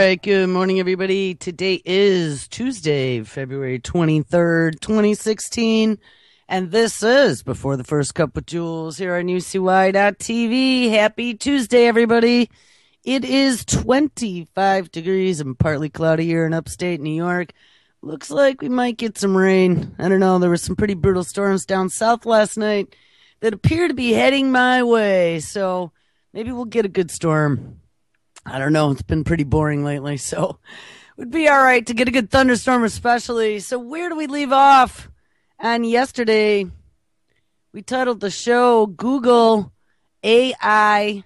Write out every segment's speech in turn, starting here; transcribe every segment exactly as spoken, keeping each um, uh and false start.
right, good morning, everybody. Today is Tuesday, February twenty-third, twenty sixteen, and this is Before the First Cup with Jules here on U C Y dot T V. Happy Tuesday, everybody. It is twenty-five degrees and partly cloudy here in upstate New York. Looks like we might get some rain. I don't know, there were some pretty brutal storms down south last night that appear to be heading my way, so maybe we'll get a good storm. I don't know. It's been pretty boring lately, so it would be all right to get a good thunderstorm especially. So where do we leave off? And yesterday, we titled the show Google, A I,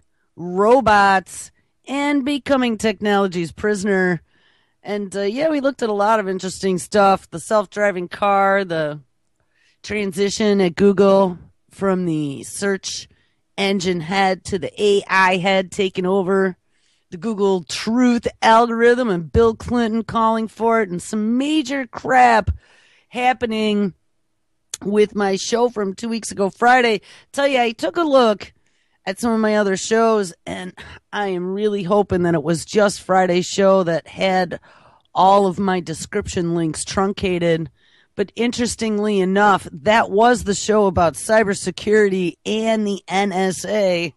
Robots, and Becoming Technology's Prisoner. And uh, yeah, we looked at a lot of interesting stuff. The self-driving car, the transition at Google from the search engine head to the A I head taking over the Google Truth algorithm, and Bill Clinton calling for it, and some major crap happening with my show from two weeks ago Friday. Tell you, I took a look at some of my other shows, and I am really hoping that it was just Friday's show that had all of my description links truncated. But interestingly enough, that was the show about cybersecurity and the N S A.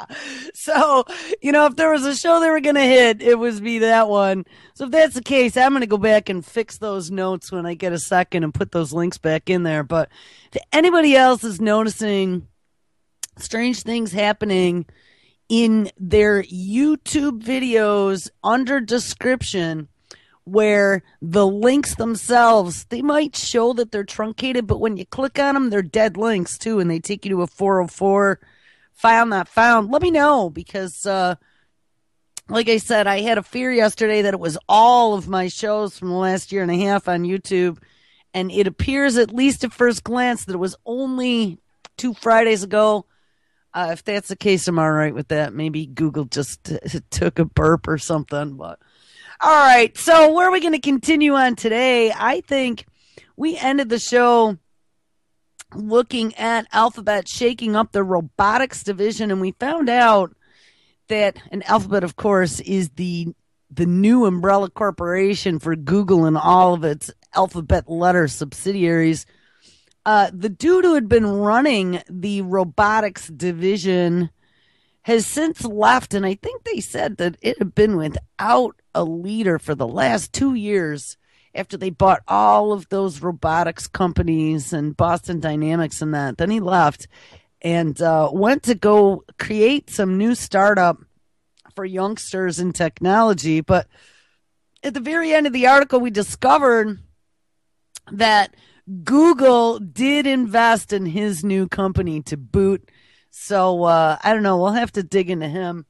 So, you know, if there was a show they were going to hit, it was be that one. So if that's the case, I'm going to go back and fix those notes when I get a second and put those links back in there. But if anybody else is noticing strange things happening in their YouTube videos under description, where the links themselves, they might show that they're truncated, but when you click on them, they're dead links too, and they take you to a four oh four file not found. Let me know, because uh, like I said, I had a fear yesterday that it was all of my shows from the last year and a half on YouTube, and it appears, at least at first glance, that it was only two Fridays ago. Uh, if that's the case, I'm all right with that. Maybe Google just t- took a burp or something, but all right, so where are we going to continue on today? I think we ended the show looking at Alphabet shaking up the robotics division, and we found out that, and Alphabet, of course, is the the new umbrella corporation for Google and all of its alphabet letter subsidiaries. Uh, the dude who had been running the robotics division has since left, and I think they said that it had been without a leader for the last two years after they bought all of those robotics companies and Boston Dynamics and that. Then he left and uh, went to go create some new startup for youngsters in technology. But at the very end of the article, we discovered that Google did invest in his new company to boot. So, uh, I don't know. We'll have to dig into him.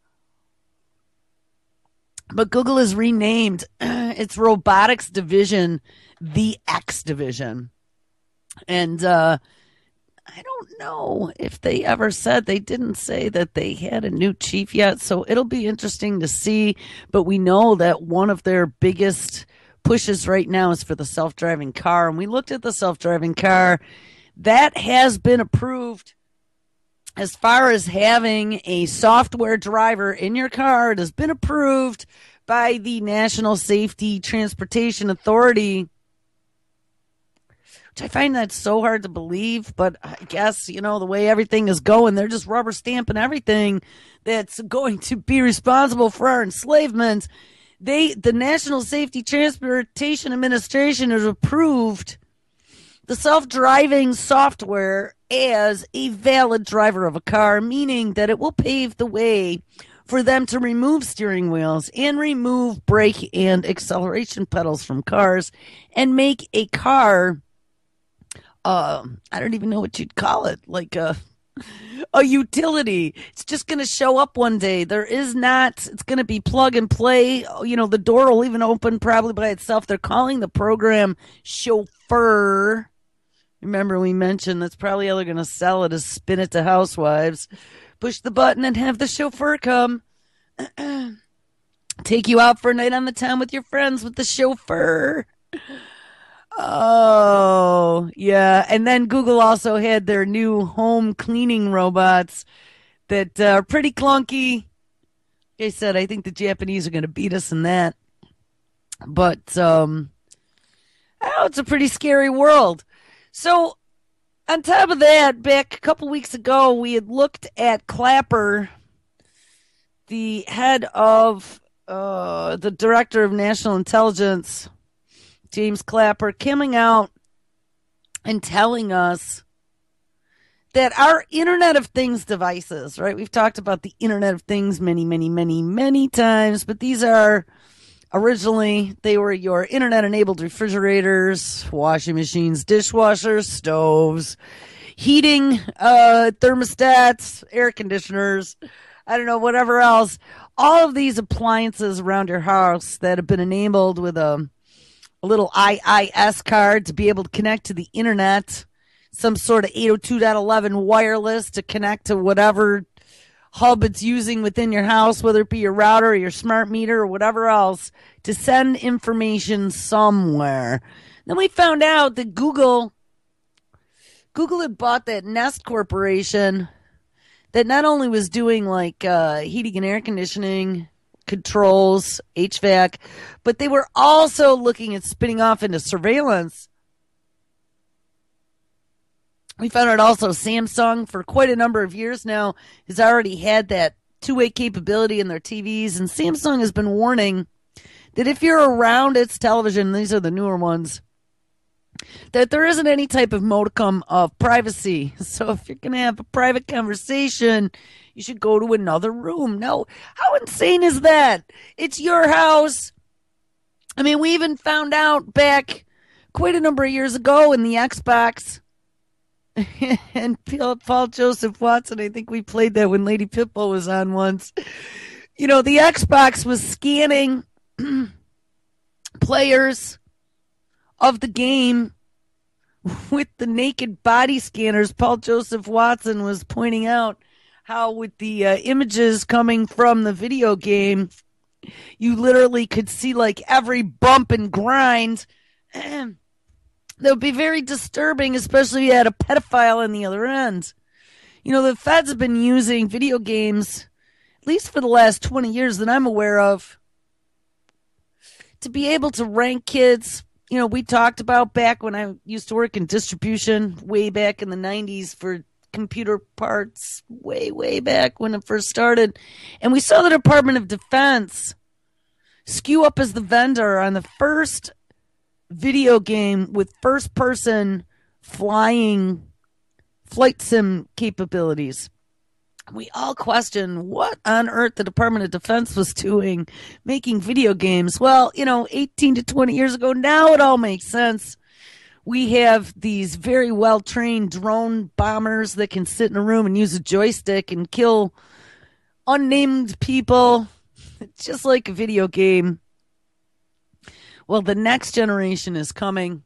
But Google has renamed its robotics division the X division. And uh, I don't know if they ever said, they didn't say that they had a new chief yet. So it'll be interesting to see. But we know that one of their biggest pushes right now is for the self-driving car. And we looked at the self-driving car. That has been approved. As far as having a software driver in your car, it has been approved by the National Safety Transportation Authority, which I find that so hard to believe. But I guess, you know, the way everything is going, they're just rubber stamping everything that's going to be responsible for our enslavement. They, the National Safety Transportation Administration, has approved the self-driving software as a valid driver of a car, meaning that it will pave the way for them to remove steering wheels and remove brake and acceleration pedals from cars and make a car, uh, I don't even know what you'd call it, like a, a utility. It's just going to show up one day. There is not, it's going to be plug and play. You know, the door will even open probably by itself. They're calling the program Chauffeur. Remember, we mentioned that's probably how they're going to sell it, is spin it to housewives. Push the button and have the chauffeur come. Take you out for a night on the town with your friends with the chauffeur. Oh, yeah. And then Google also had their new home cleaning robots that uh, are pretty clunky. Like I said, I think the Japanese are going to beat us in that. But um, I know it's a pretty scary world. So on top of that, back a couple weeks ago, we had looked at Clapper, the head of uh, the director of national intelligence, James Clapper, coming out and telling us that our Internet of Things devices, right? We've talked about the Internet of Things many, many, many, many times, but these are originally, they were your internet enabled refrigerators, washing machines, dishwashers, stoves, heating, uh, thermostats, air conditioners, I don't know, whatever else. All of these appliances around your house that have been enabled with a, a little I I S card to be able to connect to the internet, some sort of eight oh two dot eleven wireless to connect to whatever hub it's using within your house, whether it be your router or your smart meter or whatever else, to send information somewhere. Then we found out that Google Google had bought that Nest Corporation that not only was doing like uh, heating and air conditioning controls, H V A C, but they were also looking at spinning off into surveillance. We found out also Samsung, for quite a number of years now, has already had that two-way capability in their T Vs, and Samsung has been warning that if you're around its television, these are the newer ones, that there isn't any type of modicum of privacy. So if you're going to have a private conversation, you should go to another room. No, how insane is that? It's your house. I mean, we even found out back quite a number of years ago in the Xbox, and Paul Joseph Watson, I think we played that when Lady Pitbull was on once. You know, the Xbox was scanning players of the game with the naked body scanners. Paul Joseph Watson was pointing out how with the uh, images coming from the video game, you literally could see like every bump and grind. That would be very disturbing, especially if you had a pedophile on the other end. You know, the feds have been using video games, at least for the last twenty years that I'm aware of, to be able to rank kids. You know, we talked about back when I used to work in distribution way back in the nineties for computer parts, way, way back when it first started. And we saw the Department of Defense skew up as the vendor on the first video game with first-person flying flight sim capabilities. We all question what on earth the Department of Defense was doing making video games. Well, you know, eighteen to twenty years ago, now it all makes sense. We have these very well-trained drone bombers that can sit in a room and use a joystick and kill unnamed people, just like a video game. Well, the next generation is coming.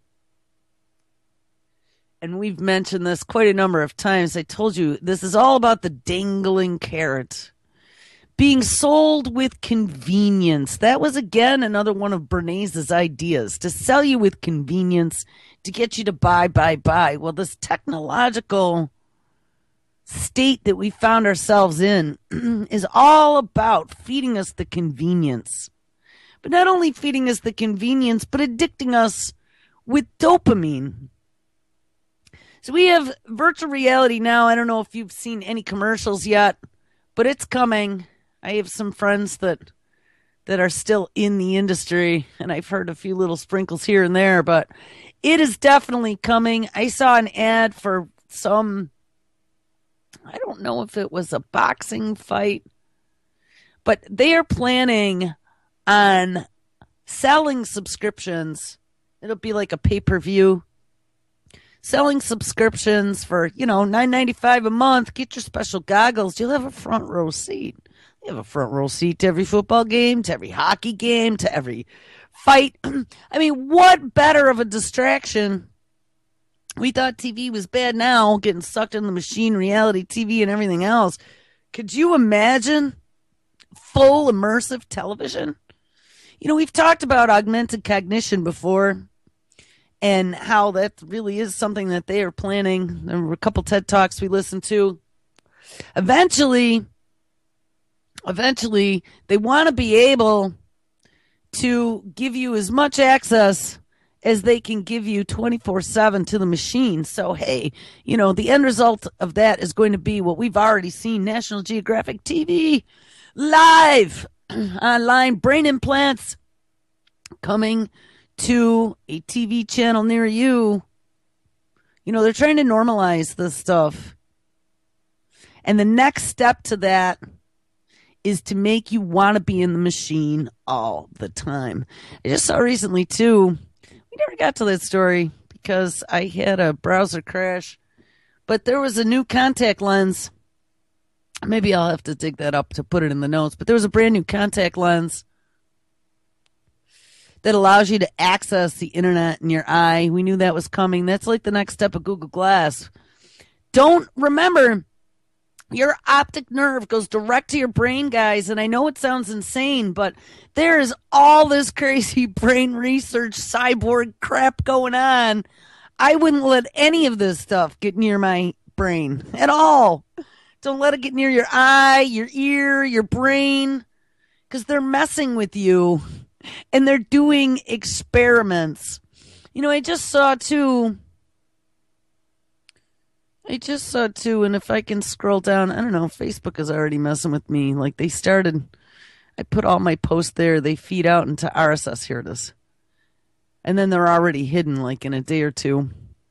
And we've mentioned this quite a number of times. I told you this is all about the dangling carrot being sold with convenience. That was, again, another one of Bernays' ideas, to sell you with convenience, to get you to buy, buy, buy. Well, this technological state that we found ourselves in is all about feeding us the convenience. But not only feeding us the convenience, but addicting us with dopamine. So we have virtual reality now. I don't know if you've seen any commercials yet, but it's coming. I have some friends that that are still in the industry, and I've heard a few little sprinkles here and there, but it is definitely coming. I saw an ad for some, I don't know if it was a boxing fight, but they are planning on selling subscriptions. It'll be like a pay-per-view. Selling subscriptions for, you know, nine ninety-five a month. Get your special goggles. You'll have a front row seat. You have a front row seat to every football game, to every hockey game, to every fight. I mean, what better of a distraction? We thought T V was bad now, getting sucked in the machine, reality T V and everything else. Could you imagine full immersive television? You know, we've talked about augmented cognition before and how that really is something that they are planning. There were a couple TED Talks we listened to. Eventually, eventually, they want to be able to give you as much access as they can give you twenty-four seven to the machine. So, hey, you know, the end result of that is going to be what we've already seen. National Geographic T V live online brain implants coming to a T V channel near you. You know, they're trying to normalize this stuff. And the next step to that is to make you want to be in the machine all the time. I just saw recently, too, we never got to that story because I had a browser crash, but there was a new contact lens. Maybe I'll have to dig that up to put it in the notes, but there was a brand new contact lens that allows you to access the internet in your eye. We knew that was coming. That's like the next step of Google Glass. Don't remember, your optic nerve goes direct to your brain, guys. And I know it sounds insane, but there is all this crazy brain research cyborg crap going on. I wouldn't let any of this stuff get near my brain at all. Don't let it get near your eye, your ear, your brain, because they're messing with you and they're doing experiments. You know, I just saw too. I just saw too, and if I can scroll down, I don't know, Facebook is already messing with me. Like they started, I put all my posts there, they feed out into R S S, here it is. And then they're already hidden like in a day or two.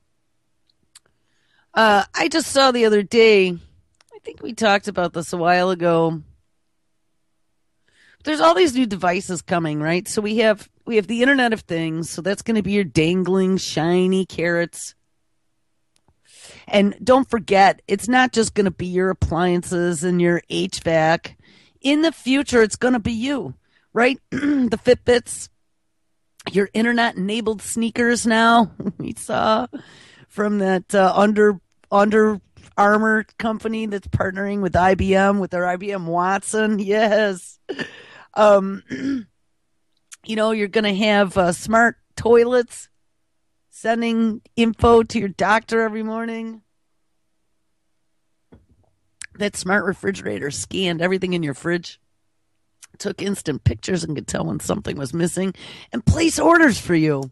Uh, I just saw the other day, I think we talked about this a while ago. There's all these new devices coming, right? So we have we have the Internet of Things, so that's going to be your dangling, shiny carrots. And don't forget, it's not just going to be your appliances and your H V A C. In the future, it's going to be you, right? The Fitbits, your internet-enabled sneakers now. We saw from that uh, Under Under Armour company that's partnering with I B M, with their I B M Watson. Yes. Um, you know, you're going to have uh, smart toilets sending info to your doctor every morning. That smart refrigerator scanned everything in your fridge, took instant pictures and could tell when something was missing and place orders for you.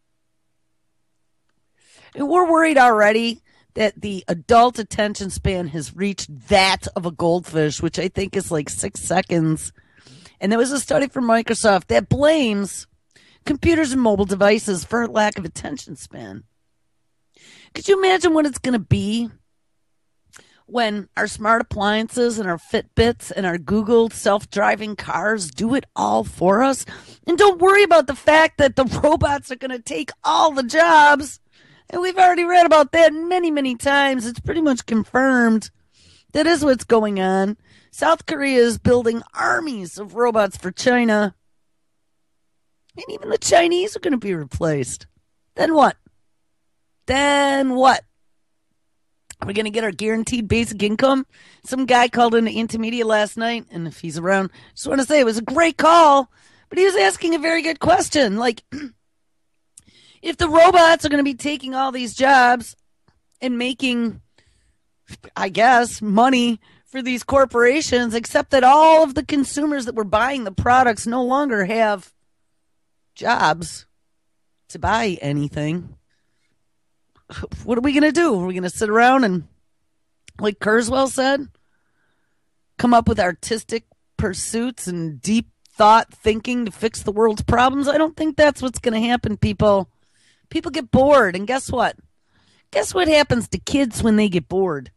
And we're worried already that the adult attention span has reached that of a goldfish, which I think is like six seconds. And there was a study from Microsoft that blames computers and mobile devices for lack of attention span. Could you imagine what it's going to be when our smart appliances and our Fitbits and our Google self-driving cars do it all for us? And don't worry about the fact that the robots are going to take all the jobs. And we've already read about that many, many times. It's pretty much confirmed. That is what's going on. South Korea is building armies of robots for China. And even the Chinese are going to be replaced. Then what? Then what? Are we going to get our guaranteed basic income? Some guy called into Intermedia last night, and if he's around, I just want to say it was a great call, but he was asking a very good question. Like, if the robots are going to be taking all these jobs and making, I guess, money for these corporations, except that all of the consumers that were buying the products no longer have jobs to buy anything, what are we going to do? Are we going to sit around and, like Kurzweil said, come up with artistic pursuits and deep thought thinking to fix the world's problems? I don't think that's what's going to happen, people. People get bored, and guess what? Guess what happens to kids when they get bored?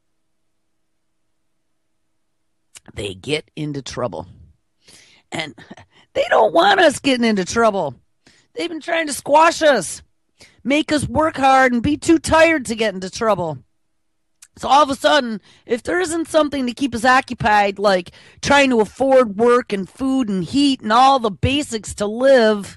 They get into trouble. And they don't want us getting into trouble. They've been trying to squash us, make us work hard and be too tired to get into trouble. So all of a sudden, if there isn't something to keep us occupied, like trying to afford work and food and heat and all the basics to live,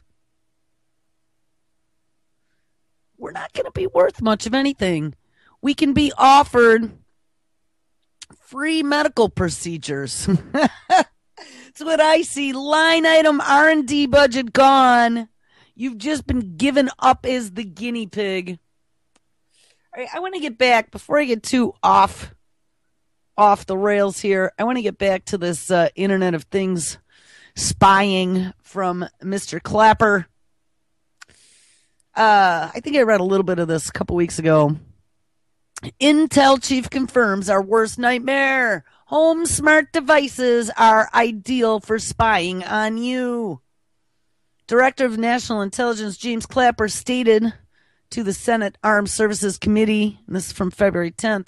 we're not going to be worth much of anything. We can be offered free medical procedures. That's what I see. Line item R and D budget gone. You've just been given up as the guinea pig. All right, I want to get back, before I get too off off the rails here, I want to get back to this uh, Internet of Things spying from Mister Clapper. Uh, I think I read a little bit of this a couple weeks ago. Intel chief confirms our worst nightmare. Home smart devices are ideal for spying on you. Director of National Intelligence James Clapper stated to the Senate Armed Services Committee, and this is from February tenth,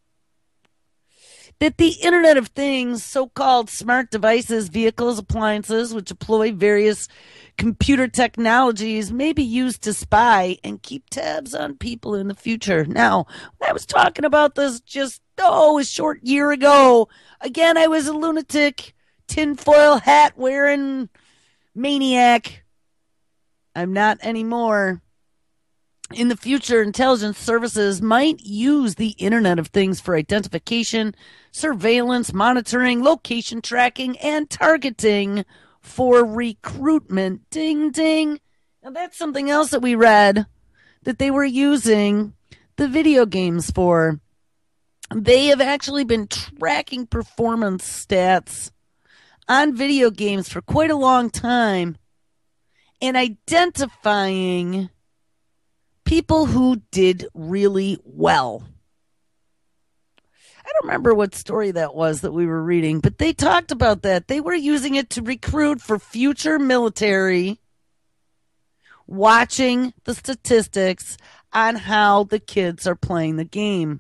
that the Internet of Things, so-called smart devices, vehicles, appliances, which employ various computer technologies, may be used to spy and keep tabs on people in the future. Now, when I was talking about this just, oh, a short year ago, again, I was a lunatic, tinfoil hat wearing maniac. I'm not anymore. In the future, intelligence services might use the Internet of Things for identification, surveillance, monitoring, location tracking, and targeting for recruitment. Ding, ding. Now, that's something else that we read that they were using the video games for. They have actually been tracking performance stats on video games for quite a long time and identifying people who did really well. I don't remember what story that was that we were reading, but they talked about that. They were using it to recruit for future military, watching the statistics on how the kids are playing the game.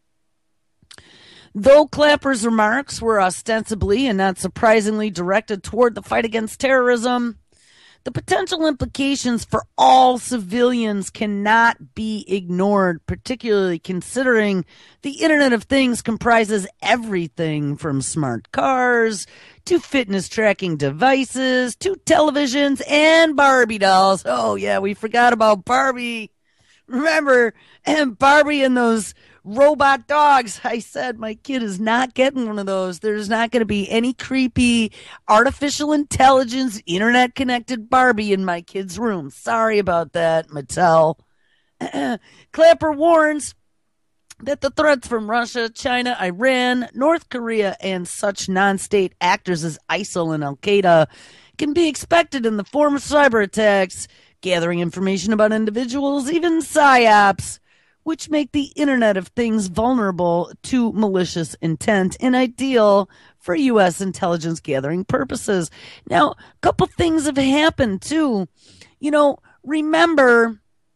Though Clapper's remarks were ostensibly and not surprisingly directed toward the fight against terrorism, the potential implications for all civilians cannot be ignored, particularly considering the Internet of Things comprises everything from smart cars to fitness tracking devices to televisions and Barbie dolls. Oh, yeah, we forgot about Barbie. Remember, and Barbie and those robot dogs. I said my kid is not getting one of those. There's not going to be any creepy artificial intelligence internet connected Barbie in my kid's room. Sorry about that, Mattel. Clapper warns that the threats from Russia, China, Iran, North Korea, and such non-state actors as ISIL and Al-Qaeda can be expected in the form of cyber attacks, gathering information about individuals, even psyops, which make the Internet of Things vulnerable to malicious intent and ideal for U S intelligence gathering purposes. Now, a couple things have happened, too. You know, remember,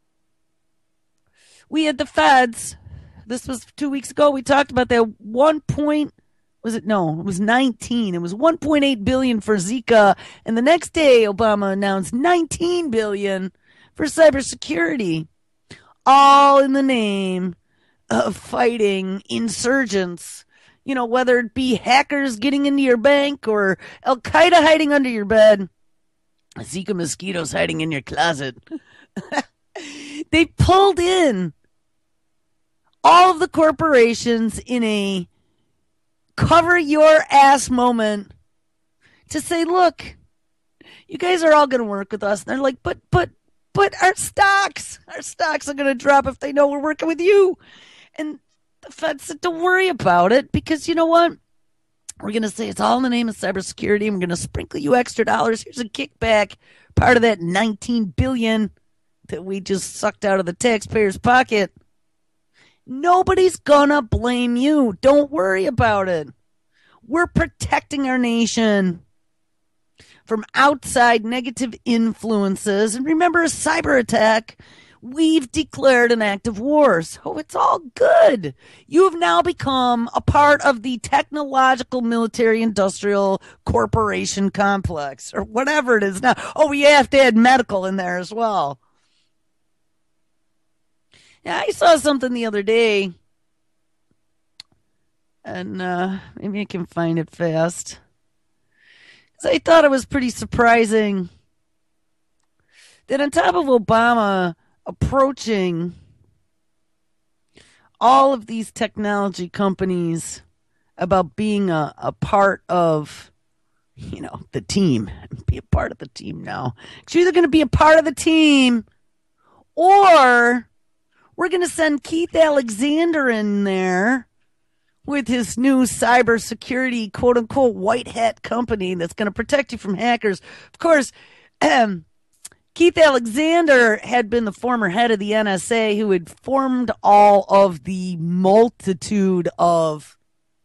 we had the feds. This was two weeks ago. We talked about that one point, was it? No, it was nineteen. It was one point eight billion dollars for Zika. And the next day, Obama announced nineteen billion dollars for cybersecurity. All in the name of fighting insurgents. You know, whether it be hackers getting into your bank or Al-Qaeda hiding under your bed, Zika mosquitoes hiding in your closet. They pulled in all of the corporations in a cover your ass moment to say, look, you guys are all going to work with us. And they're like, but, but, But our stocks, our stocks are going to drop if they know we're working with you. And the Fed said, don't worry about it because you know what? We're going to say it's all in the name of cybersecurity. And we're going to sprinkle you extra dollars. Here's a kickback, part of that nineteen billion dollars that we just sucked out of the taxpayer's pocket. Nobody's going to blame you. Don't worry about it. We're protecting our nation from outside negative influences. And remember, a cyber attack, we've declared an act of war. So it's all good. You have now become a part of the technological military industrial corporation complex or whatever it is now. Oh, we have to add medical in there as well. Yeah, I saw something the other day, and uh, maybe I can find it fast. I thought it was pretty surprising that on top of Obama approaching all of these technology companies about being a, a part of, you know, the team, be a part of the team now. You're either going to be a part of the team or we're going to send Keith Alexander in there with his new cybersecurity, quote unquote, white hat company that's going to protect you from hackers. Of course, um, Keith Alexander had been the former head of the N S A who had formed all of the multitude of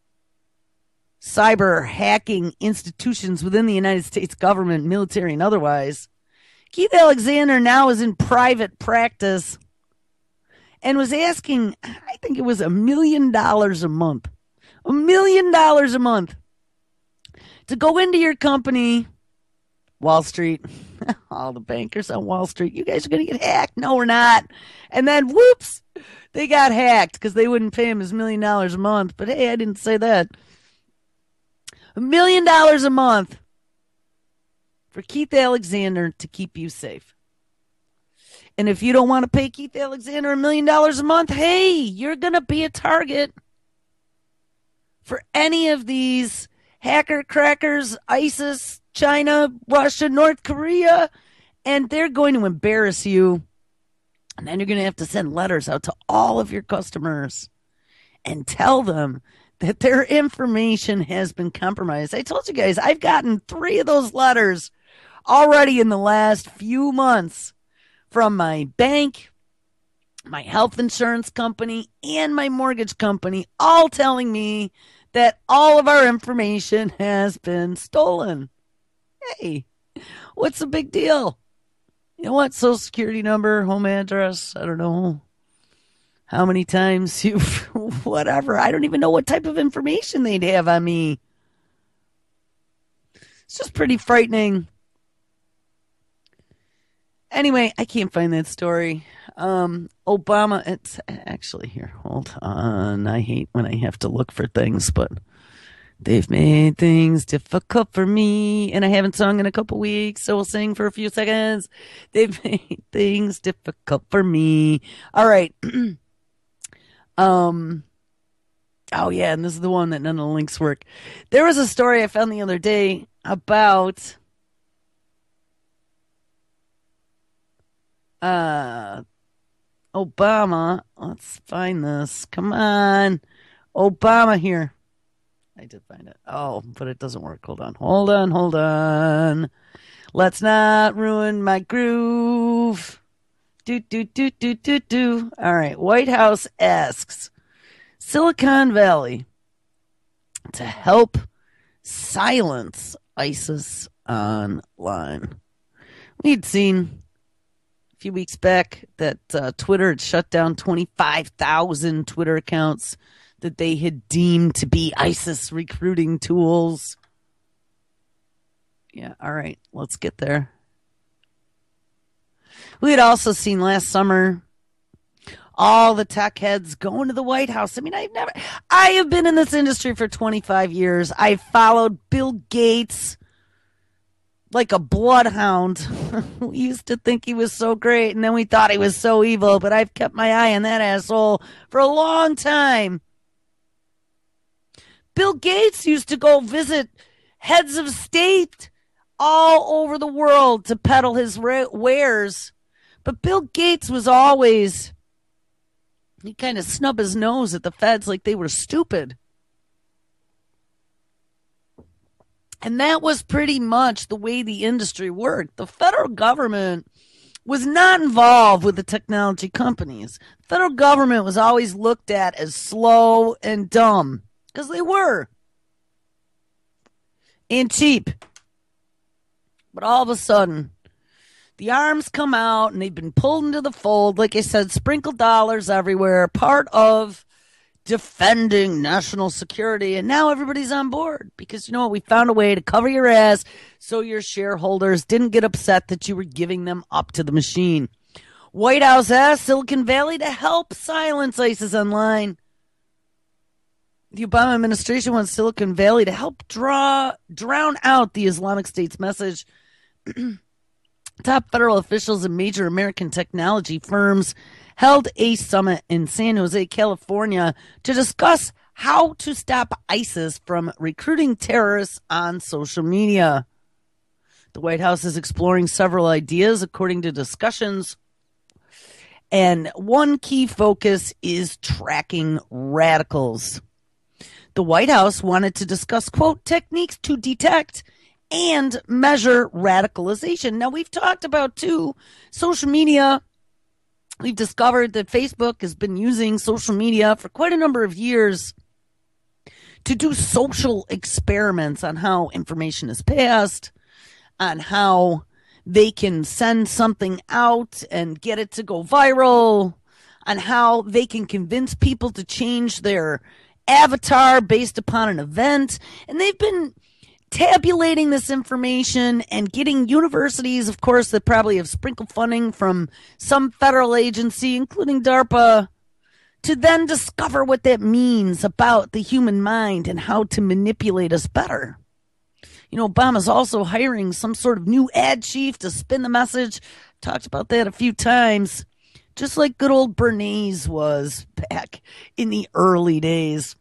cyber hacking institutions within the United States government, military, and otherwise. Keith Alexander now is in private practice and was asking, I think it was a million dollars a month, a million dollars a month to go into your company, Wall Street, all the bankers on Wall Street, you guys are going to get hacked. No, we're not. And then, whoops, they got hacked because they wouldn't pay him his million dollars a month. But hey, I didn't say that. A million dollars a month for Keith Alexander to keep you safe. And if you don't want to pay Keith Alexander a million dollars a month, hey, you're going to be a target for any of these hacker crackers, ISIS, China, Russia, North Korea, and they're going to embarrass you. And then you're going to have to send letters out to all of your customers and tell them that their information has been compromised. I told you guys, I've gotten three of those letters already in the last few months from my bank, my health insurance company, and my mortgage company, all telling me that all of our information has been stolen. Hey, what's the big deal? You know what? Social security number, home address, I don't know how many times you, whatever. I don't even know what type of information they'd have on me. It's just pretty frightening. Anyway, I can't find that story. Um, Obama, it's actually here. Hold on. I hate when I have to look for things, but they've made things difficult for me, and I haven't sung in a couple weeks, so we'll sing for a few seconds. They've made things difficult for me. All right. um. Oh, yeah, and this is the one that none of the links work. There was a story I found the other day about uh, Obama. Let's find this. Come on. Obama here. I did find it. Oh, but it doesn't work. Hold on. Hold on. Hold on. Let's not ruin my groove. Do, do, do, do, do, do. All right. White House asks Silicon Valley to help silence ISIS online. We'd seen a few weeks back that uh, Twitter had shut down twenty-five thousand Twitter accounts that they had deemed to be ISIS recruiting tools. Yeah, all right, let's get there. We had also seen last summer all the tech heads going to the White House. I mean, I've never, I have been in this industry for twenty-five years. I followed Bill Gates like a bloodhound. We used to think he was so great, and then we thought he was so evil, but I've kept my eye on that asshole for a long time. Bill Gates used to go visit heads of state all over the world to peddle his wares. But Bill Gates was always, he kind of snubbed his nose at the feds like they were stupid. And that was pretty much the way the industry worked. The federal government was not involved with the technology companies. The federal government was always looked at as slow and dumb, because they were. And cheap. But all of a sudden, the arms come out and they've been pulled into the fold. Like I said, sprinkled dollars everywhere. Part of defending national security. And now everybody's on board. Because you know what? We found a way to cover your ass so your shareholders didn't get upset that you were giving them up to the machine. White House asked Silicon Valley to help silence ISIS online. The Obama administration wants Silicon Valley to help draw drown out the Islamic State's message. Top federal officials and major American technology firms held a summit in San Jose, California, to discuss how to stop ISIS from recruiting terrorists on social media. The White House is exploring several ideas according to discussions, and one key focus is tracking radicals. The White House wanted to discuss, quote, techniques to detect and measure radicalization. Now, we've talked about, too, social media. We've discovered that Facebook has been using social media for quite a number of years to do social experiments on how information is passed, on how they can send something out and get it to go viral, on how they can convince people to change their avatar based upon an event. And they've been tabulating this information and getting universities, of course, that probably have sprinkled funding from some federal agency, including DARPA, to then discover what that means about the human mind and how to manipulate us better. You know, Obama's also hiring some sort of new ad chief to spin the message. Talked about that a few times, just like good old Bernays was back in the early days.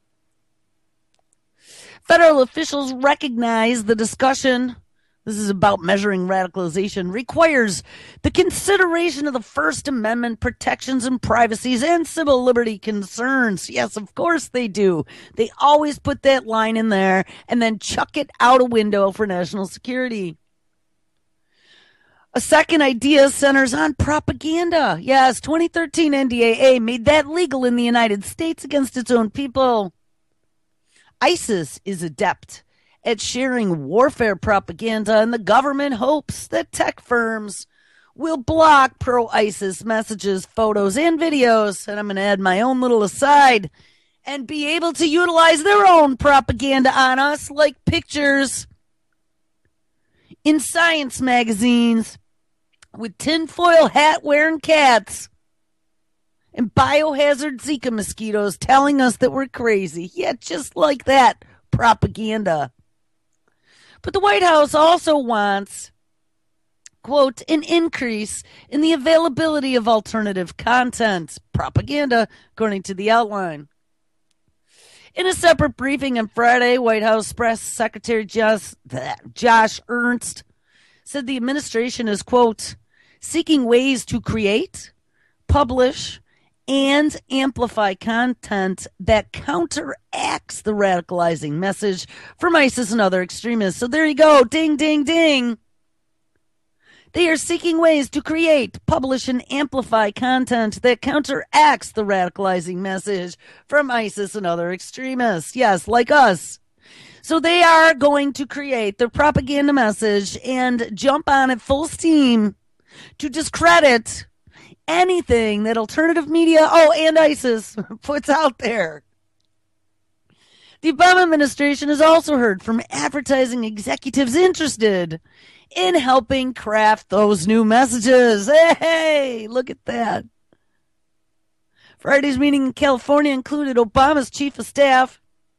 Federal officials recognize the discussion, this is about measuring radicalization, requires the consideration of the First Amendment protections and privacies and civil liberty concerns. Yes, of course they do. They always put that line in there and then chuck it out a window for national security. A second idea centers on propaganda. Yes, twenty thirteen N D A A made that legal in the United States against its own people. ISIS is adept at sharing warfare propaganda, and the government hopes that tech firms will block pro-ISIS messages, photos, and videos, and I'm going to add my own little aside, and be able to utilize their own propaganda on us, like pictures in science magazines with tinfoil hat-wearing cats and biohazard Zika mosquitoes telling us that we're crazy. Yeah, just like that propaganda. But the White House also wants, quote, an increase in the availability of alternative content, propaganda, according to the outline. In a separate briefing on Friday, White House Press Secretary Josh, Josh Ernst said the administration is, quote, seeking ways to create, publish, and amplify content that counteracts the radicalizing message from ISIS and other extremists. So there you go. Ding, ding, ding. They are seeking ways to create, publish, and amplify content that counteracts the radicalizing message from ISIS and other extremists. Yes, like us. So they are going to create their propaganda message and jump on it full steam to discredit anything that alternative media, oh, and ISIS puts out there. The Obama administration has also heard from advertising executives interested in helping craft those new messages. Hey, look at that. Friday's meeting in California included Obama's chief of staff,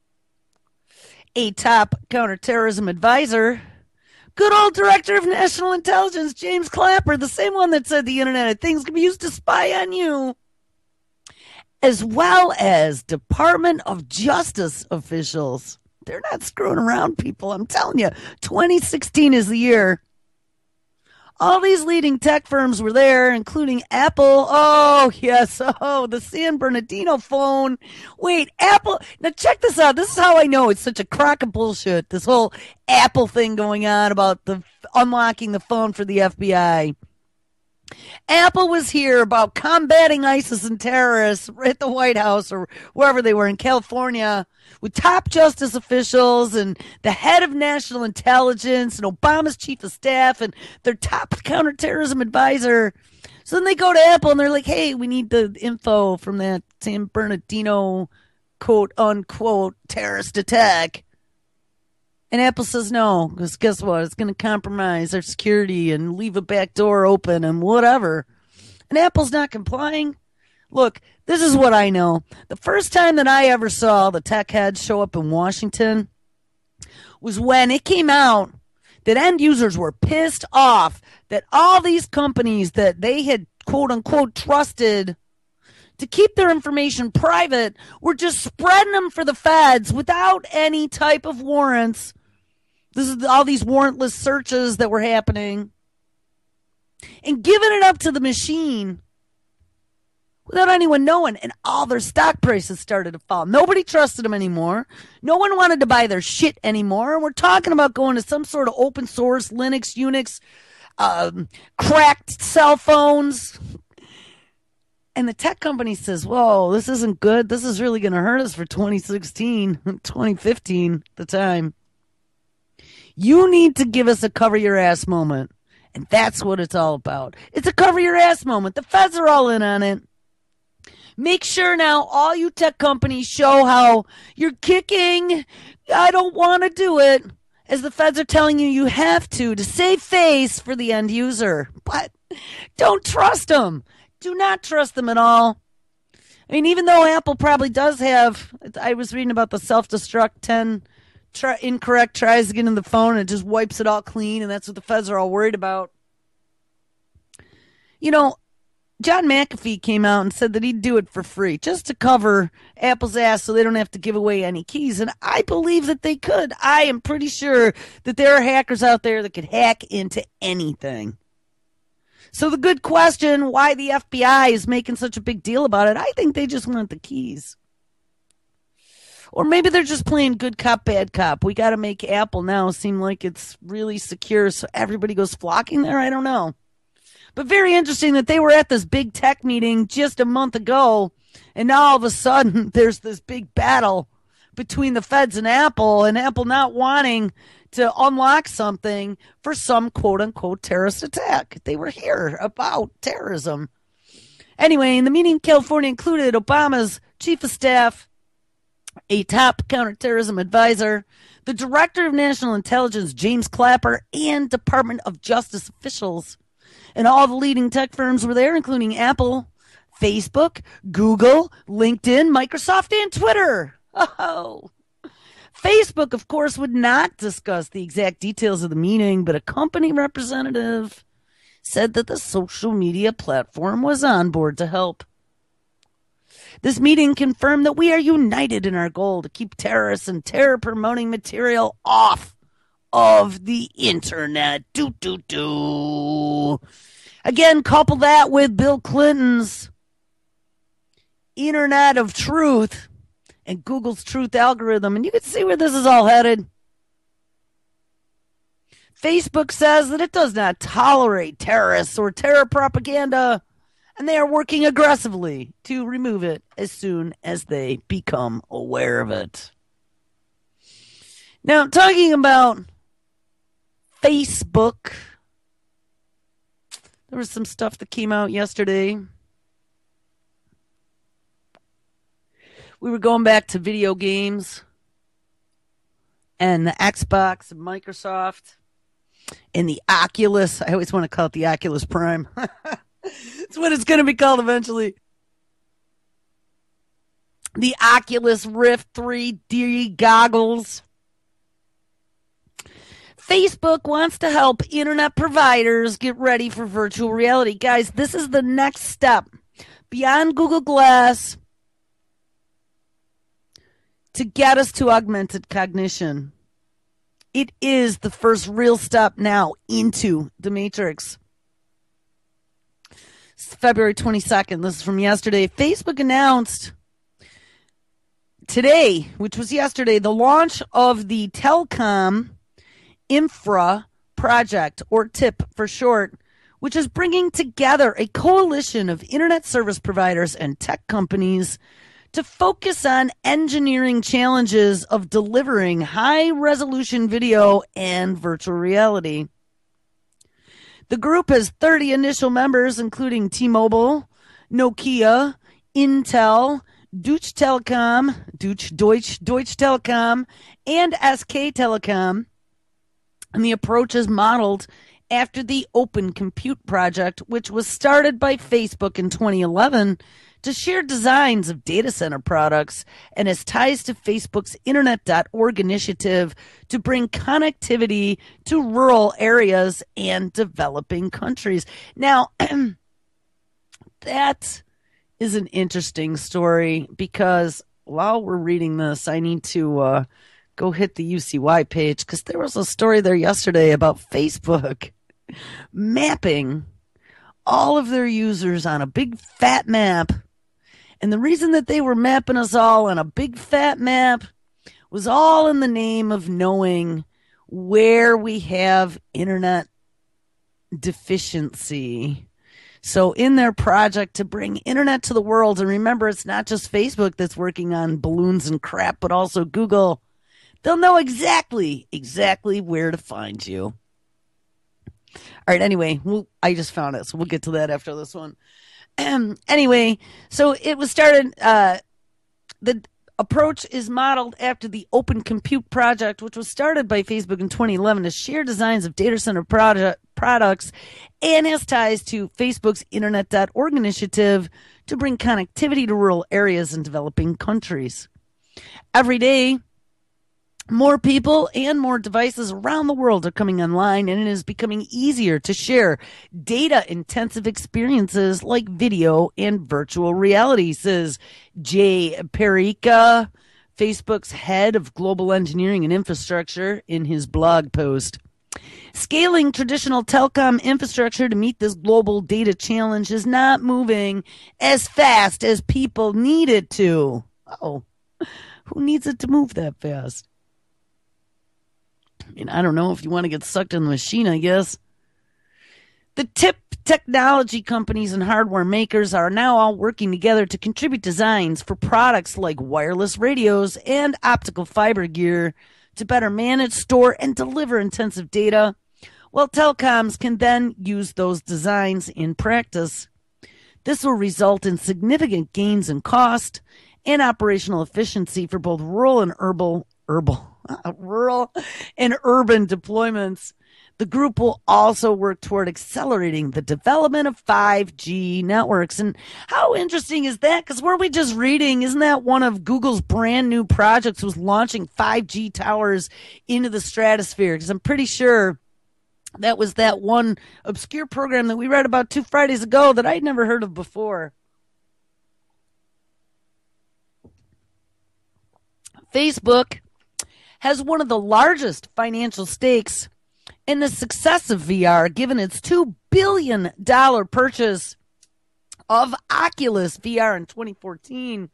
a top counterterrorism advisor, good old Director of National Intelligence, James Clapper, the same one that said the Internet of Things can be used to spy on you, as well as Department of Justice officials. They're not screwing around, people. I'm telling you, twenty sixteen is the year. All these leading tech firms were there, including Apple. Oh, yes. Oh, the San Bernardino phone. Wait, Apple. Now, check this out. This is how I know it's such a crock of bullshit. This whole Apple thing going on about the unlocking the phone for the F B I. Apple was here about combating ISIS and terrorists at the White House or wherever they were in California with top justice officials and the head of national intelligence and Obama's chief of staff and their top counterterrorism advisor. So then they go to Apple and they're like, hey, we need the info from that San Bernardino quote unquote terrorist attack. And Apple says no, because guess what? It's going to compromise our security and leave a back door open and whatever. And Apple's not complying. Look, this is what I know. The first time that I ever saw the tech heads show up in Washington was when it came out that end users were pissed off that all these companies that they had quote unquote trusted to keep their information private were just spreading them for the feds without any type of warrants. This is all these warrantless searches that were happening and giving it up to the machine without anyone knowing, and all their stock prices started to fall. Nobody trusted them anymore. No one wanted to buy their shit anymore. We're talking about going to some sort of open source, Linux, Unix, um, cracked cell phones. And the tech company says, whoa, this isn't good. This is really going to hurt us for twenty sixteen, twenty fifteen, the time. You need to give us a cover your ass moment. And that's what it's all about. It's a cover your ass moment. The feds are all in on it. Make sure now all you tech companies show how you're kicking. I don't want to do it. As the feds are telling you you have to, to save face for the end user. But don't trust them. Do not trust them at all. I mean, even though Apple probably does have, I was reading about the self-destruct ten try, incorrect tries to get in the phone and it just wipes it all clean, and that's what the feds are all worried about. You know, John McAfee came out and said that he'd do it for free just to cover Apple's ass so they don't have to give away any keys. And I believe that they could. I am pretty sure that there are hackers out there that could hack into anything. So the good question, why the F B I is making such a big deal about it, I think they just want the keys. Or maybe they're just playing good cop, bad cop. We got to make Apple now seem like it's really secure so everybody goes flocking there. I don't know. But very interesting that they were at this big tech meeting just a month ago, and now all of a sudden there's this big battle between the feds and Apple, and Apple not wanting to unlock something for some quote-unquote terrorist attack. They were here about terrorism. Anyway, in the meeting, California included Obama's chief of staff, a top counterterrorism advisor, the director of national intelligence, James Clapper, and Department of Justice officials. And all the leading tech firms were there, including Apple, Facebook, Google, LinkedIn, Microsoft, and Twitter. Oh, Facebook, of course, would not discuss the exact details of the meeting, but a company representative said that the social media platform was on board to help. This meeting confirmed that we are united in our goal to keep terrorists and terror-promoting material off of the internet. Do, do, do. Again, couple that with Bill Clinton's Internet of Truth and Google's truth algorithm, and you can see where this is all headed. Facebook says that it does not tolerate terrorists or terror propaganda, and they are working aggressively to remove it as soon as they become aware of it. Now, talking about Facebook, there was some stuff that came out yesterday. We were going back to video games and the Xbox and Microsoft and the Oculus. I always want to call it the Oculus Prime. That's what it's going to be called eventually. The Oculus Rift three D goggles. Facebook wants to help internet providers get ready for virtual reality. Guys, this is the next step beyond Google Glass to get us to augmented cognition. It is the first real step now into the Matrix. It's February twenty-second. This is from yesterday. Facebook announced today, which was yesterday, the launch of the Telecom Infra Project, or TIP for short, which is bringing together a coalition of internet service providers and tech companies to focus on engineering challenges of delivering high-resolution video and virtual reality. The group has thirty initial members, including T-Mobile, Nokia, Intel, Deutsche Telekom, Deutsche, Deutsche, Deutsche Telekom, and S K Telecom. And the approach is modeled after the Open Compute Project, which was started by Facebook in twenty eleven to share designs of data center products and has ties to Facebook's Internet dot org initiative to bring connectivity to rural areas and developing countries. Now, that is an interesting story because while we're reading this, I need to uh, go hit the U C Y page because there was a story there yesterday about Facebook mapping all of their users on a big fat map And the reason that they were mapping us all on a big fat map was all in the name of knowing where we have internet deficiency. So in their project to bring internet to the world, and remember, it's not just Facebook that's working on balloons and crap, but also Google, they'll know exactly, exactly where to find you. All right, anyway, we'll, I just found it, so we'll get to that after this one. Um, anyway, so it was started, uh, the approach is modeled after the Open Compute Project, which was started by Facebook in twenty eleven to share designs of data center project, products and has ties to Facebook's internet dot org initiative to bring connectivity to rural areas in developing countries. Every day, more people and more devices around the world are coming online, and it is becoming easier to share data-intensive experiences like video and virtual reality, says Jay Perica, Facebook's head of global engineering and infrastructure, in his blog post. Scaling traditional telecom infrastructure to meet this global data challenge is not moving as fast as people need it to. Oh, who needs it to move that fast? I mean, I don't know if you want to get sucked in the machine, I guess. The tip technology companies and hardware makers are now all working together to contribute designs for products like wireless radios and optical fiber gear to better manage, store, and deliver intensive data, while telecoms can then use those designs in practice. This will result in significant gains in cost and operational efficiency for both rural and urban, urban, rural and urban deployments. The group will also work toward accelerating the development of five G networks. And how interesting is that? Because weren't we just reading, isn't that one of Google's brand new projects was launching five G towers into the stratosphere? Because I'm pretty sure that was that one obscure program that we read about two Fridays ago that I'd never heard of before. Facebook has one of the largest financial stakes in the success of V R, given its two billion dollars purchase of Oculus V R in twenty fourteen.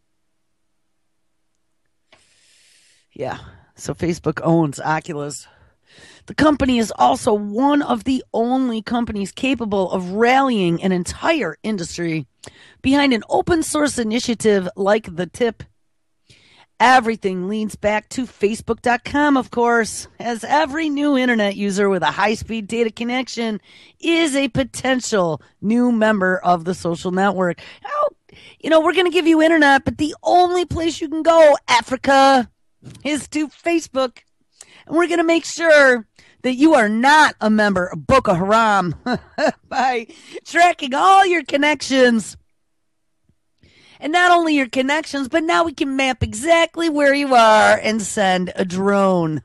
Yeah, so Facebook owns Oculus. The company is also one of the only companies capable of rallying an entire industry behind an open source initiative like the TIP. Everything leads back to Facebook dot com, of course, as every new internet user with a high-speed data connection is a potential new member of the social network. Now, you know, we're going to give you internet, but the only place you can go, Africa, is to Facebook. And we're going to make sure that you are not a member of Boko Haram by tracking all your connections. And not only your connections, but now we can map exactly where you are and send a drone.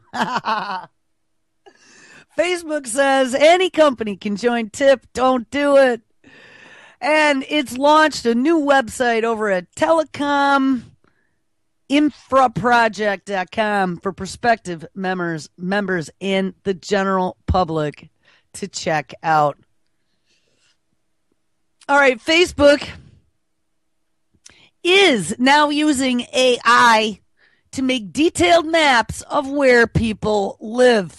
Facebook says any company can join TIP. Don't do it. And it's launched a new website over at telecom infra project dot com for prospective members, members and the general public to check out. All right, Facebook is now using A I to make detailed maps of where people live.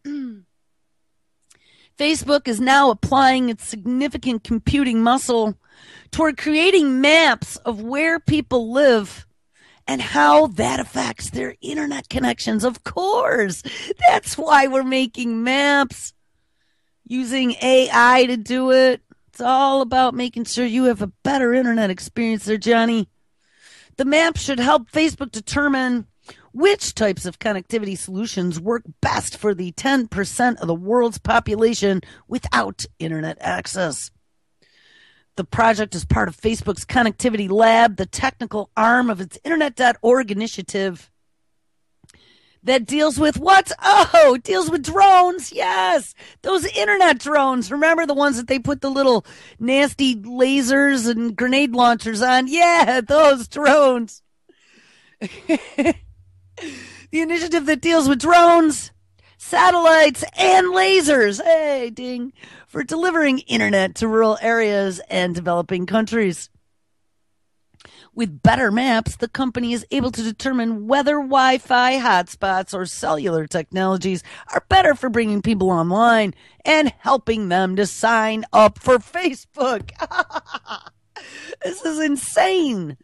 Facebook is now applying its significant computing muscle toward creating maps of where people live and how that affects their internet connections. Of course, that's why we're making maps, using A I to do it. It's all about making sure you have a better internet experience there, Johnny. The map should help Facebook determine which types of connectivity solutions work best for the ten percent of the world's population without internet access. The project is part of Facebook's Connectivity Lab, the technical arm of its internet dot org initiative that deals with what? Oh, deals with drones. Yes, those internet drones. Remember the ones that they put the little nasty lasers and grenade launchers on? Yeah, those drones. The initiative that deals with drones, satellites, and lasers. Hey, ding. For delivering internet to rural areas and developing countries. With better maps, the company is able to determine whether Wi-Fi hotspots or cellular technologies are better for bringing people online and helping them to sign up for Facebook. This is insane.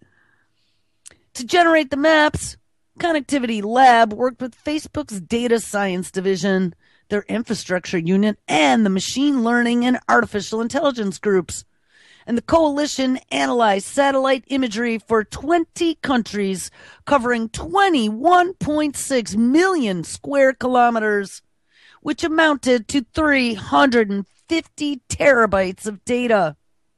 To generate the maps, Connectivity Lab worked with Facebook's data science division, their infrastructure unit, and the machine learning and artificial intelligence groups. And the coalition analyzed satellite imagery for twenty countries, covering twenty-one point six million square kilometers, which amounted to three hundred fifty terabytes of data.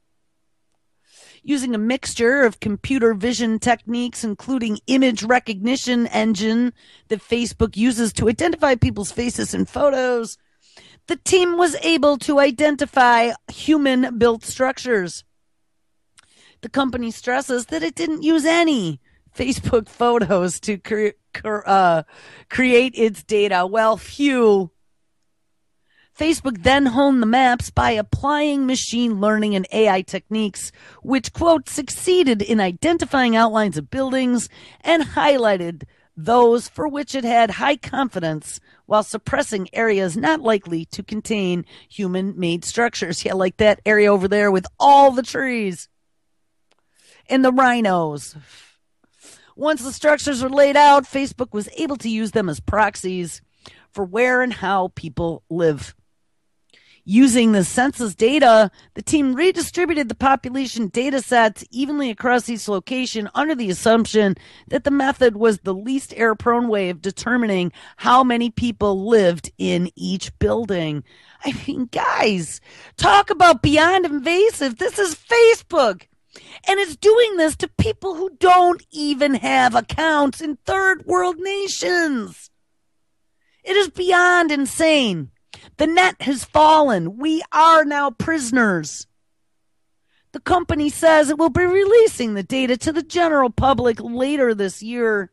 Using a mixture of computer vision techniques, including image recognition engine that Facebook uses to identify people's faces in photos, the team was able to identify human-built structures. The company stresses that it didn't use any Facebook photos to cre- cre- uh, create its data. Well, phew. Facebook then honed the maps by applying machine learning and A I techniques, which, quote, succeeded in identifying outlines of buildings and highlighted those for which it had high confidence while suppressing areas not likely to contain human-made structures. Yeah, like that area over there with all the trees and the rhinos. Once the structures were laid out, Facebook was able to use them as proxies for where and how people live. Using the census data, the team redistributed the population data sets evenly across each location under the assumption that the method was the least error-prone way of determining how many people lived in each building. I mean, guys, talk about beyond invasive. This is Facebook. And it's doing this to people who don't even have accounts in third world nations. It is beyond insane. The net has fallen. We are now prisoners. The company says it will be releasing the data to the general public later this year.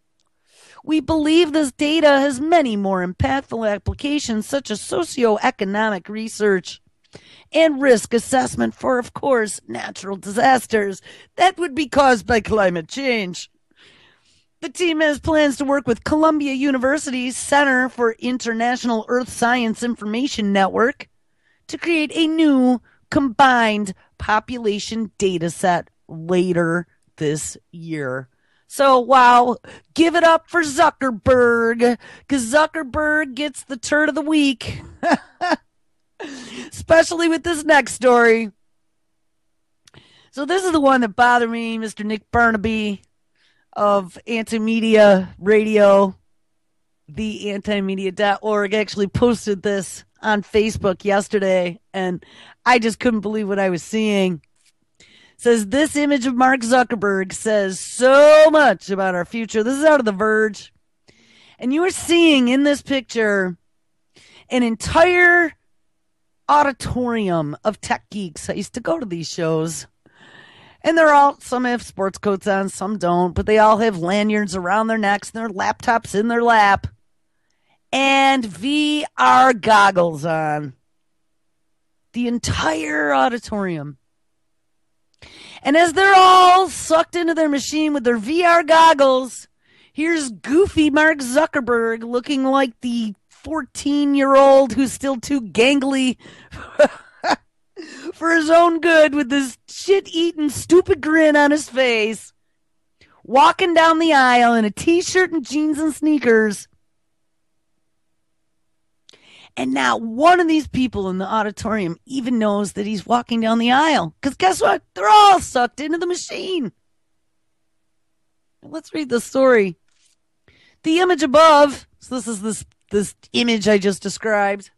We believe this data has many more impactful applications, such as socioeconomic research and risk assessment for, of course, natural disasters that would be caused by climate change. The team has plans to work with Columbia University's Center for International Earth Science Information Network to create a new combined population data set later this year. So, wow, give it up for Zuckerberg, because Zuckerberg gets the turd of the week, especially with this next story. So this is the one that bothered me, Mister Nick Barnaby of Antimedia Radio, the antimedia dot org, actually posted this on Facebook yesterday, and I just couldn't believe what I was seeing. It says, this image of Mark Zuckerberg says so much about our future. This is out of The Verge. And you are seeing in this picture an entire auditorium of tech geeks. I used to go to these shows. And they're all, some have sports coats on, some don't, but they all have lanyards around their necks and their laptops in their lap and V R goggles on. The entire auditorium. And as they're all sucked into their machine with their V R goggles, here's goofy Mark Zuckerberg looking like the fourteen-year-old who's still too gangly for his own good, with this shit-eating stupid grin on his face, walking down the aisle in a t-shirt and jeans and sneakers. And not one of these people in the auditorium even knows that he's walking down the aisle. Because guess what? They're all sucked into the machine. Let's read the story. The image above, so this is this, this image I just described,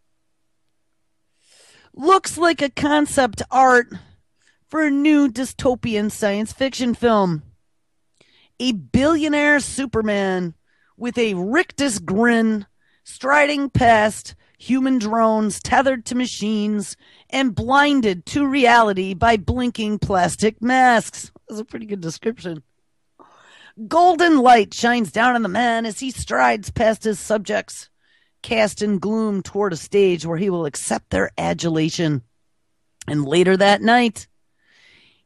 looks like a concept art for a new dystopian science fiction film. A billionaire Superman with a rictus grin striding past human drones tethered to machines and blinded to reality by blinking plastic masks. That's a pretty good description. Golden light shines down on the man as he strides past his subjects, cast in gloom toward a stage where he will accept their adulation. And later that night,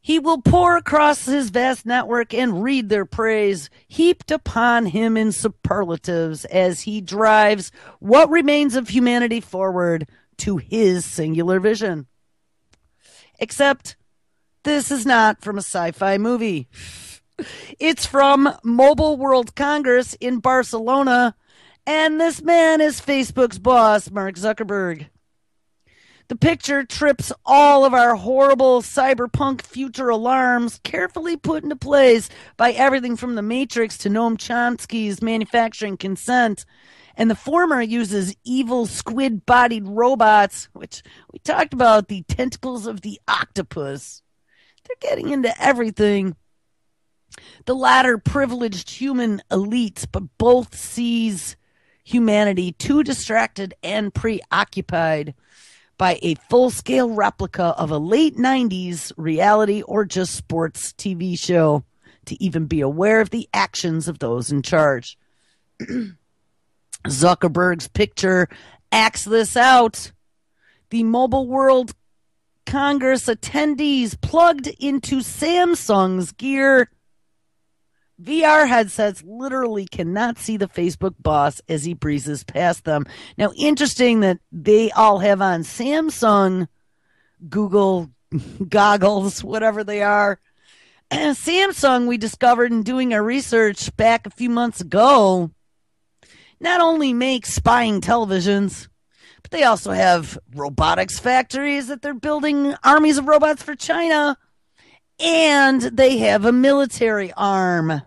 He will pour across his vast network and read their praise, heaped upon him in superlatives as he drives what remains of humanity forward to his singular vision. Except this is not from a sci-fi movie. It's from Mobile World Congress in Barcelona, and this man is Facebook's boss, Mark Zuckerberg. The picture trips all of our horrible cyberpunk future alarms, carefully put into place by everything from The Matrix to Noam Chomsky's Manufacturing Consent. And the former uses evil squid-bodied robots, which we talked about, the tentacles of the octopus. They're getting into everything. The latter privileged human elites, but both sees humanity too distracted and preoccupied by a full-scale replica of a late nineties reality or just sports T V show to even be aware of the actions of those in charge. Zuckerberg's picture acts this out. The Mobile World Congress attendees plugged into Samsung's gear. V R headsets literally cannot see the Facebook boss as he breezes past them. Now, interesting that they all have on Samsung Google goggles, whatever they are. Samsung, we discovered in doing our research back a few months ago, not only makes spying televisions, but they also have robotics factories that they're building armies of robots for China. And they have a military arm.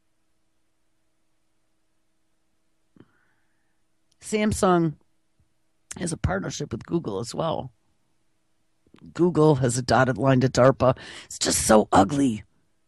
Samsung has a partnership with Google as well. Google has a dotted line to DARPA. It's just so ugly.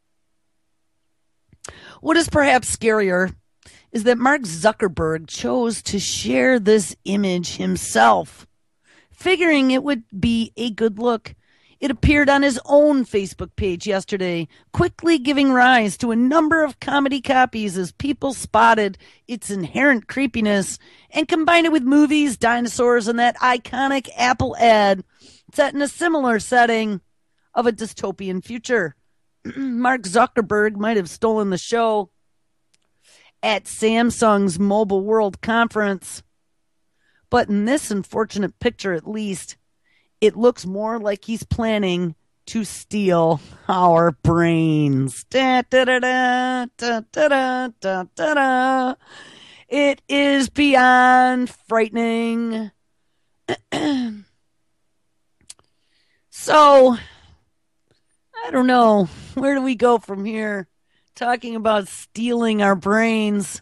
What is perhaps scarier is that Mark Zuckerberg chose to share this image himself, figuring it would be a good look. It appeared on his own Facebook page yesterday, quickly giving rise to a number of comedy copies as people spotted its inherent creepiness and combined it with movies, dinosaurs, and that iconic Apple ad set in a similar setting of a dystopian future. Mark Zuckerberg might have stolen the show at Samsung's Mobile World Conference, but in this unfortunate picture at least, it looks more like he's planning to steal our brains. Da, da, da, da, da, da, da, da, da. It is beyond frightening. So, I don't know. Where do we go from here? Talking about stealing our brains.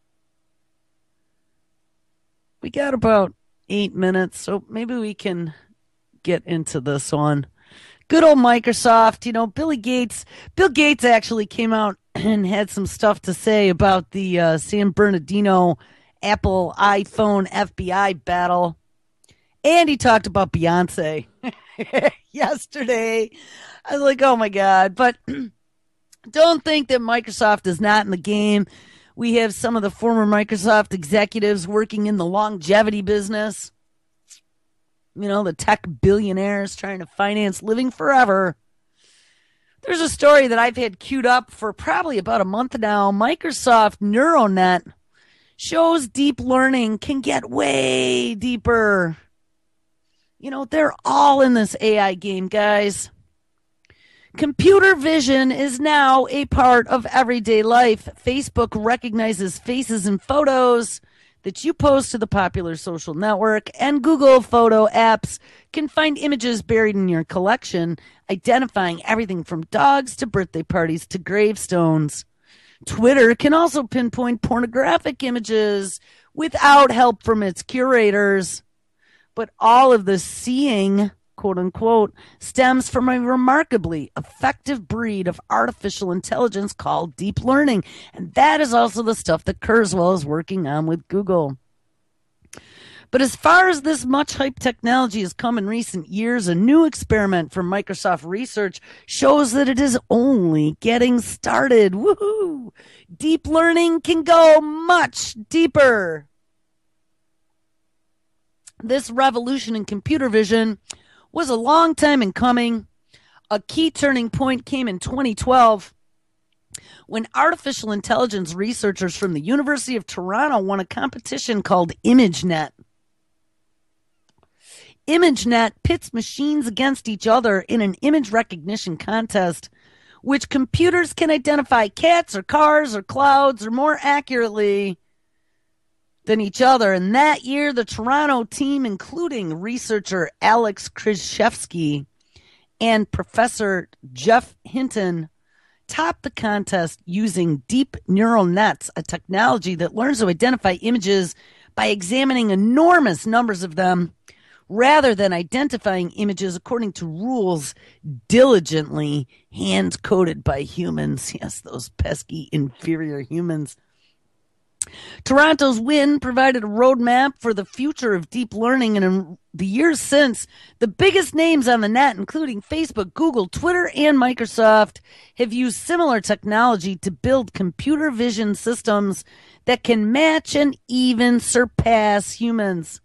We got about eight minutes, so maybe we can get into this one. Good old Microsoft. You know, Billy Gates, Bill Gates actually came out and had some stuff to say about the uh, San Bernardino Apple iPhone F B I battle. And he talked about Beyonce yesterday. I was like, oh my God. But don't think that Microsoft is not in the game. We have some of the former Microsoft executives working in the longevity business. You know, the tech billionaires trying to finance living forever. There's a story that I've had queued up for probably about a month now. Microsoft NeuroNet shows deep learning can get way deeper. You know, they're all in this A I game, guys. Computer vision is now a part of everyday life. Facebook recognizes faces and photos that you post to the popular social network, and Google photo apps can find images buried in your collection, identifying everything from dogs to birthday parties to gravestones. Twitter can also pinpoint pornographic images without help from its curators. But all of the seeing, quote unquote, stems from a remarkably effective breed of artificial intelligence called deep learning. And that is also the stuff that Kurzweil is working on with Google. But as far as this much hype technology has come in recent years, a new experiment from Microsoft Research shows that it is only getting started. Woohoo! Deep learning can go much deeper. This revolution in computer vision was a long time in coming. A key turning point came in twenty twelve when artificial intelligence researchers from the University of Toronto won a competition called ImageNet. ImageNet pits machines against each other in an image recognition contest, which computers can identify cats or cars or clouds or more accurately than each other. And that year, the Toronto team, including researcher Alex Krzyzewski and Professor Jeff Hinton, topped the contest using deep neural nets, a technology that learns to identify images by examining enormous numbers of them rather than identifying images according to rules diligently hand-coded by humans. Yes, those pesky inferior humans. Toronto's win provided a roadmap for the future of deep learning, and in the years since, the biggest names on the net, including Facebook, Google, Twitter, and Microsoft, have used similar technology to build computer vision systems that can match and even surpass humans.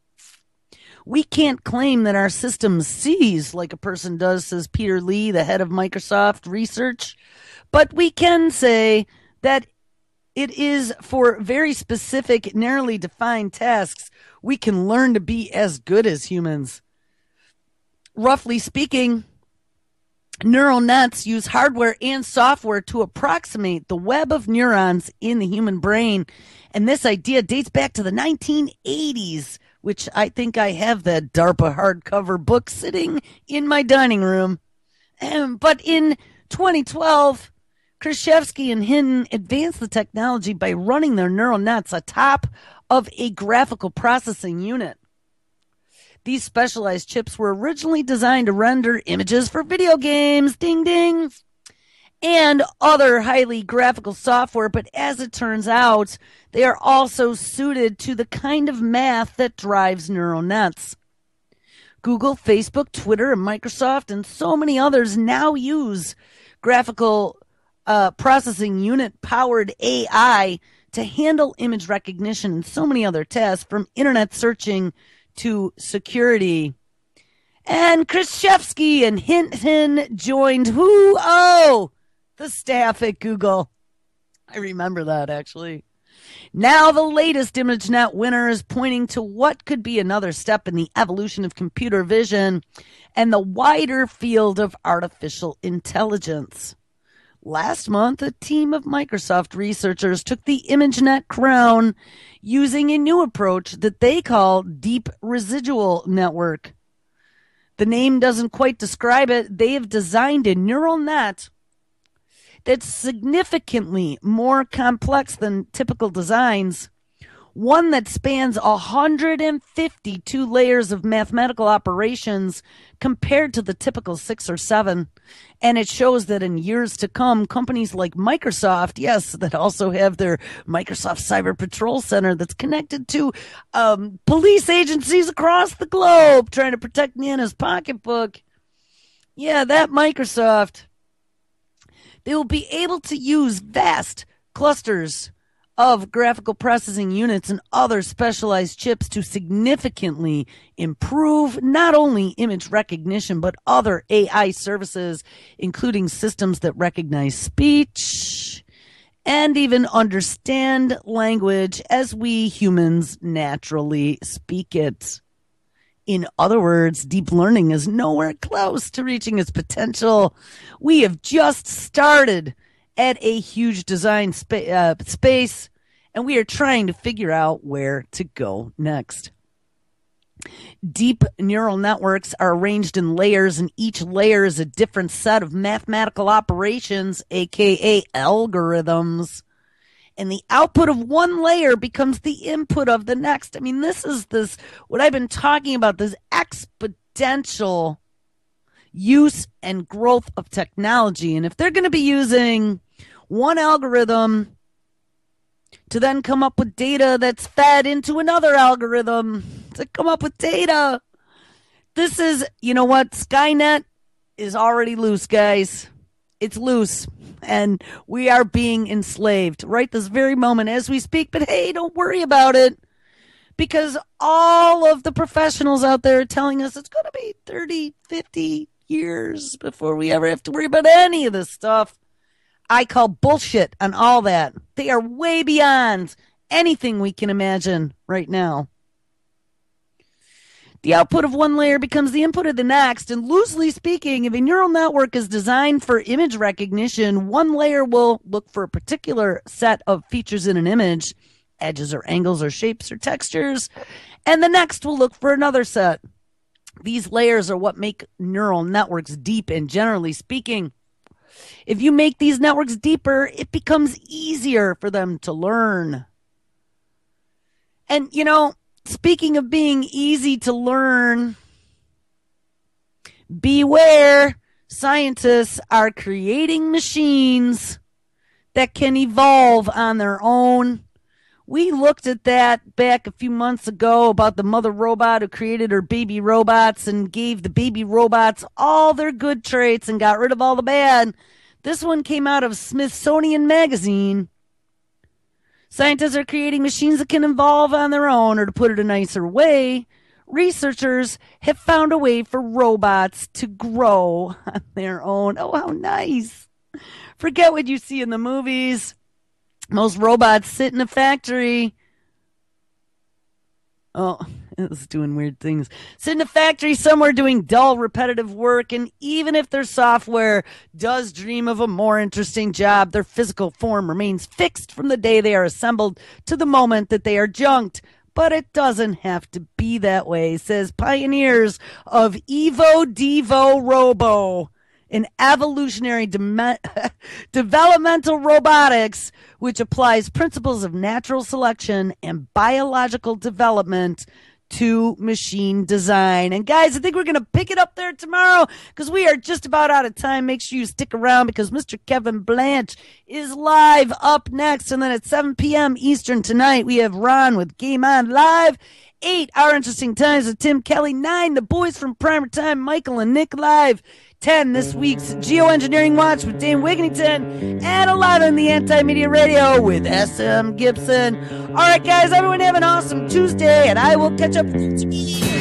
We can't claim that our system sees like a person does, says Peter Lee, the head of Microsoft Research, but we can say that it is for very specific, narrowly defined tasks we can learn to be as good as humans. Roughly speaking, neural nets use hardware and software to approximate the web of neurons in the human brain. And this idea dates back to the nineteen eighties, which I think I have that DARPA hardcover book sitting in my dining room. Um, but in twenty twelve, Krzyzewski and Hinton advanced the technology by running their neural nets atop of a graphical processing unit. These specialized chips were originally designed to render images for video games, ding ding, and other highly graphical software, but as it turns out, they are also suited to the kind of math that drives neural nets. Google, Facebook, Twitter, and Microsoft, and so many others now use graphical Uh, processing unit-powered A I to handle image recognition and so many other tasks, from internet searching to security. And Krzyzewski and Hinton joined who? Oh, the staff at Google. I remember that, actually. Now the latest ImageNet winner is pointing to what could be another step in the evolution of computer vision and the wider field of artificial intelligence. Last month, a team of Microsoft researchers took the ImageNet crown using a new approach that they call Deep Residual Network. The name doesn't quite describe it. They have designed a neural net that's significantly more complex than typical designs, one that spans one hundred fifty-two layers of mathematical operations compared to the typical six or seven. And it shows that in years to come, companies like Microsoft, yes, that also have their Microsoft Cyber Patrol Center that's connected to um, police agencies across the globe trying to protect Nana's pocketbook. Yeah, that Microsoft. They will be able to use vast clusters of graphical processing units and other specialized chips to significantly improve not only image recognition, but other A I services, including systems that recognize speech and even understand language as we humans naturally speak it. In other words, deep learning is nowhere close to reaching its potential. We have just started at a huge design spa- uh, space, and we are trying to figure out where to go next. Deep neural networks are arranged in layers, and each layer is a different set of mathematical operations, aka algorithms. And the output of one layer becomes the input of the next. I mean, this is this, what I've been talking about, this exponential use and growth of technology. And if they're going to be using one algorithm to then come up with data that's fed into another algorithm to come up with data, this is, you know what, Skynet is already loose, guys. It's loose, and we are being enslaved right this very moment as we speak. But hey, don't worry about it, because all of the professionals out there are telling us it's going to be thirty, fifty years before we ever have to worry about any of this stuff. I call bullshit on all that. They are way beyond anything we can imagine right now. The output of one layer becomes the input of the next, and loosely speaking, if a neural network is designed for image recognition, one layer will look for a particular set of features in an image, edges or angles or shapes or textures, and the next will look for another set. These layers are what make neural networks deep, and generally speaking, if you make these networks deeper, it becomes easier for them to learn. And, you know, speaking of being easy to learn, beware, scientists are creating machines that can evolve on their own. We looked at that back a few months ago about the mother robot who created her baby robots and gave the baby robots all their good traits and got rid of all the bad. This one came out of Smithsonian Magazine. Scientists are creating machines that can evolve on their own, or to put it a nicer way, researchers have found a way for robots to grow on their own. Oh, how nice. Forget what you see in the movies. Most robots sit in a factory. Oh, it was doing weird things. Sit in a factory somewhere doing dull, repetitive work, and even if their software does dream of a more interesting job, their physical form remains fixed from the day they are assembled to the moment that they are junked. But it doesn't have to be that way, says pioneers of Evo Devo Robo, an evolutionary de- developmental robotics which applies principles of natural selection and biological development to machine design. And guys, I think we're going to pick it up there tomorrow because we are just about out of time. Make sure you stick around because Mister Kevin Blanch is live up next. And then at seven p.m. Eastern tonight, we have Ron with Game On Live. Eight, Our Interesting Times with Tim Kelly. Nine, the boys from Primer Time, Michael and Nick live. ten, this week's Geoengineering Watch with Dane Wigington. And eleven, the Anti-Media Radio with S M Gibson. All right, guys, everyone have an awesome Tuesday, and I will catch up with you tomorrow.